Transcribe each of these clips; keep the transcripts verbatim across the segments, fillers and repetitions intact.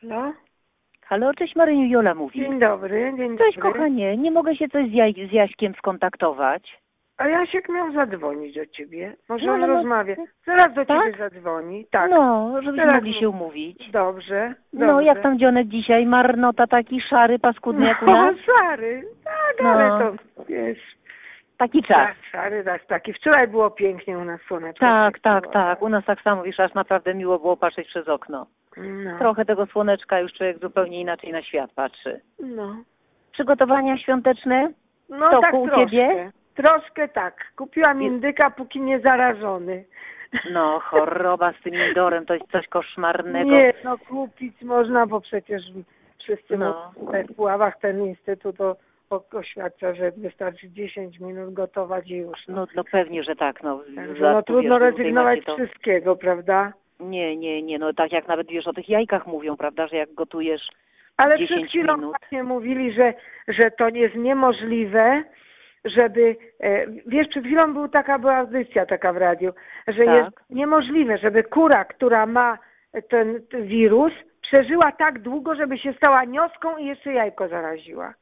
No. Halo, cześć Maryniu, Jola mówi. Dzień dobry, dzień Cześć dobry. kochanie, nie mogę się coś z, Jaj z Jaśkiem skontaktować? A Jasiek miał zadzwonić do ciebie. Może No, on ale no- rozmawia. Zaraz do Tak? ciebie zadzwoni. Tak. No, żebyśmy Teraz mogli mów. się umówić. Dobrze, No, dobrze. jak tam dzionek dzisiaj? Marnota taki szary, paskudny jak u No, nas? szary. Tak, No. ale to wiesz. Taki czas. Tak, szary, tak, taki. Wczoraj było pięknie u nas słoneczko. Tak, tak, było, tak. U nas tak samo, wiesz, aż naprawdę miło było patrzeć przez okno. No. Trochę tego słoneczka, już człowiek zupełnie inaczej na świat patrzy. No. Przygotowania świąteczne? No To tak ku troszkę. ciebie? Troszkę tak. Kupiłam I- indyka, póki nie zarażony. No, choroba z tym indorem to jest coś koszmarnego. Nie, no kupić można, bo przecież wszyscy No. no. w Puławach ten instytut o, o, oświadcza, że wystarczy dziesięć minut gotować i już. No, no pewnie, że tak. No, Także za- no trudno wiesz, tutaj rezygnować macie z to... wszystkiego, prawda? Nie, nie, nie. No tak jak nawet wiesz o tych jajkach mówią, prawda, że jak gotujesz Ale przed dziesięć chwilą minut. właśnie mówili, że, że to jest niemożliwe, żeby, e, wiesz, przed chwilą był taka, była audycja taka w radiu, że Tak. jest niemożliwe, żeby kura, która ma ten, ten wirus, przeżyła tak długo, żeby się stała nioską i jeszcze jajko zaraziła.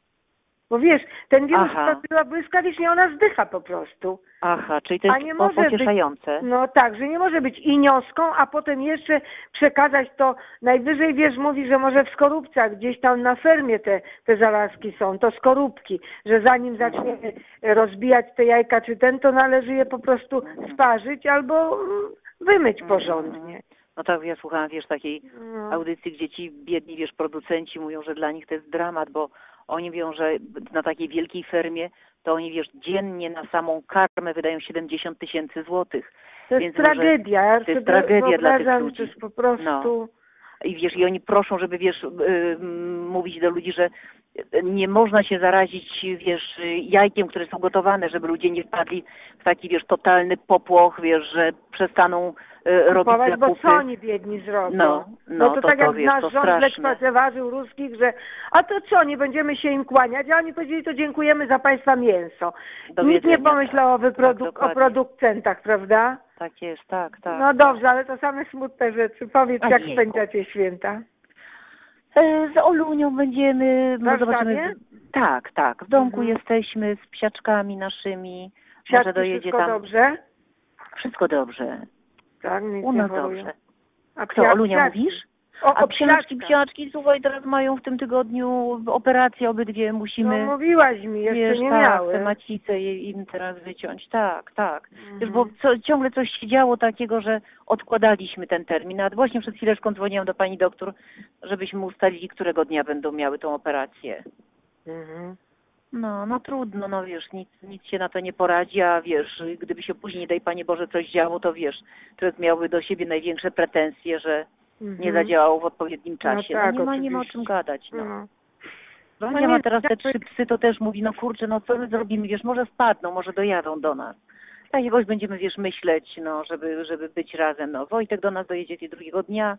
Bo wiesz, ten wirus Aha. była błyskawicznie, ona zdycha po prostu. Aha, czyli to A jest nie po- może być- pocieszające. No tak, że nie może być i nioską, a potem jeszcze przekazać to, najwyżej wiesz, mówi, że może w skorupcach, gdzieś tam na fermie te, te zarazki są, to skorupki, że zanim zaczniemy rozbijać te jajka czy ten, to należy je po prostu sparzyć albo mm, wymyć porządnie. No tak, ja słuchałam, wiesz, takiej No. audycji, gdzie ci biedni, wiesz, producenci mówią, że dla nich to jest dramat, bo oni mówią, że na takiej wielkiej fermie to oni, wiesz, dziennie na samą karmę wydają siedemdziesiąt tysięcy złotych. To jest Więc mówią, że tragedia, ja to jest sobie tragedia dla tych wyobrażam, ludzi. to jest po prostu... No. I wiesz, i oni proszą, żeby, wiesz, yy, mówić do ludzi, że nie można się zarazić, wiesz, jajkiem, które są gotowane, żeby ludzie nie wpadli w taki, wiesz, totalny popłoch, wiesz, że przestaną yy, robić Kupować, bo zakupy. co oni biedni zrobią? No, no, to, to- tak to jak wiesz, nasz to rząd straszne. lekceważył ruskich, że a to co, nie będziemy się im kłaniać, a oni powiedzieli, to dziękujemy za państwa mięso. Do Nikt nie wiedzenia, pomyślał o, wyproduk- tak, o dokładnie. producentach, prawda? Tak jest, tak, tak. No dobrze, ale to same smutne rzeczy. Powiedz, A jak jejku. spędzacie święta? E, Z Olunią będziemy, W no Warszawie? zobaczymy. Tak, tak, w domku Mhm. jesteśmy z psiaczkami naszymi. Może Siatki, dojedzie wszystko tam. dobrze? Wszystko dobrze. Tak, nic U nie nas chorują. dobrze. A Co, psia- Olunia psiaczki? mówisz? O, A o psiaczki, psiaczkach. psiaczki, słuchaj, teraz mają w tym tygodniu operację obydwie, musimy, No mówiłaś mi, jeszcze wiesz, nie tak, miały. te macice je- im teraz wyciąć, tak, tak. Mhm. Wiesz, bo co, ciągle coś się działo takiego, że odkładaliśmy ten termin, a właśnie przed chwileczką dzwoniłam do pani doktor, żebyśmy ustalili, którego dnia będą miały tą operację. Mhm. No, no trudno, no wiesz, nic, nic się na to nie poradzi, a wiesz, gdyby się później, daj Panie Boże, coś działo, to wiesz, człowiek miałby do siebie największe pretensje, że nie Mhm. zadziałał w odpowiednim No czasie. tak, no nie ma, nie ma o oczywiście. czym gadać, no. No. Wania nie, ma teraz te tak- trzy psy, to też mówi, no kurczę, no co my zrobimy, wiesz, może spadną, może dojadą do nas. Tak jakoś będziemy, wiesz, myśleć, no, żeby, żeby być razem, no. Wojtek do nas dojedzie tej drugiego dnia,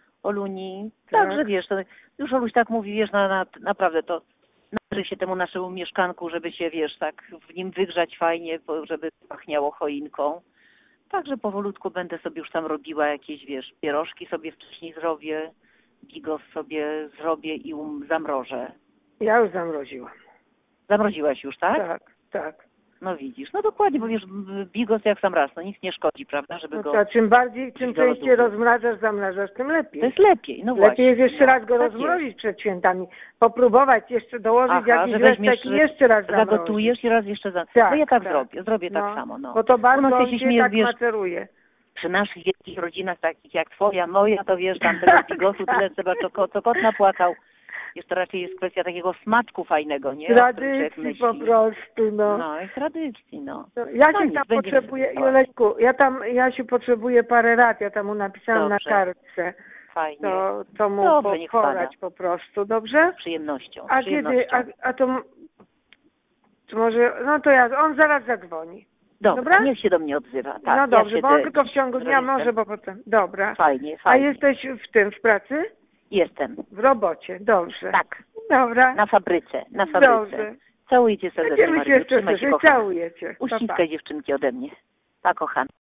Oluni, Tak. także wiesz, to już Oluś tak mówi, wiesz, na, na, naprawdę to należy się temu naszemu mieszkanku, żeby się, wiesz, tak w nim wygrzać fajnie, bo- żeby pachniało choinką. Także powolutku będę sobie już tam robiła jakieś, wiesz, pierożki sobie wcześniej zrobię, bigos sobie zrobię i um, zamrożę. Ja już zamroziłam. Zamroziłaś już, tak? Tak, tak. No widzisz, no dokładnie, bo wiesz, b- bigos jak sam raz, no nic nie szkodzi, prawda, żeby No go... to czym bardziej, czym do lodówki. częściej rozmrażasz, zamrażasz, tym lepiej. To jest lepiej, no właśnie. Lepiej jest jeszcze no, raz go tak rozmrozić przed świętami. Popróbować, jeszcze dołożyć Aha, jakiś że weźmiesz, resztek i jeszcze raz zamrozić. zagotujesz i raz jeszcze za... Tak, no ja tak, tak. zrobię, zrobię tak No, samo, no. Bo to U bardzo nas on się się śmieje, tak wiesz, maceruje. przy naszych wielkich rodzinach, takich jak twoja, moja, to wiesz, tam tego bigosu tyle trzeba, co, ko- co kot napłakał. Jest to raczej jest kwestia takiego smaczku fajnego, nie? O którym człowiek Tradycji myśli. po prostu, no. No i tradycji, no. No, ja No się nic, tam będziemy potrzebuję, sobie Joleśku, ja tam, ja się potrzebuję parę lat, ja tam mu napisałam Dobrze. na kartce, Fajnie. to, to mu Dobrze, po, niech porać pada. po prostu, dobrze? Z przyjemnością, A z kiedy, przyjemnością. a, a to, m- to może, no to ja, on zaraz zadzwoni. Dobra, dobra? niech się do mnie odzywa. Tak, No ja dobrze, bo on siedzę tylko w ciągu dnia zrobię może, ten- bo potem, dobra. Fajnie, A fajnie. jesteś w tym, w pracy? Jestem. W robocie, dobrze. Tak, Dobra. na fabryce, na fabryce. Dobrze. Całujcie serdecznie, Będziemy się Maryniu. jeszcze Trzymaj się, słyszeć, kochana. całuję cię. Pa, pa. Uściskaj dziewczynki ode mnie. Pa, kochana.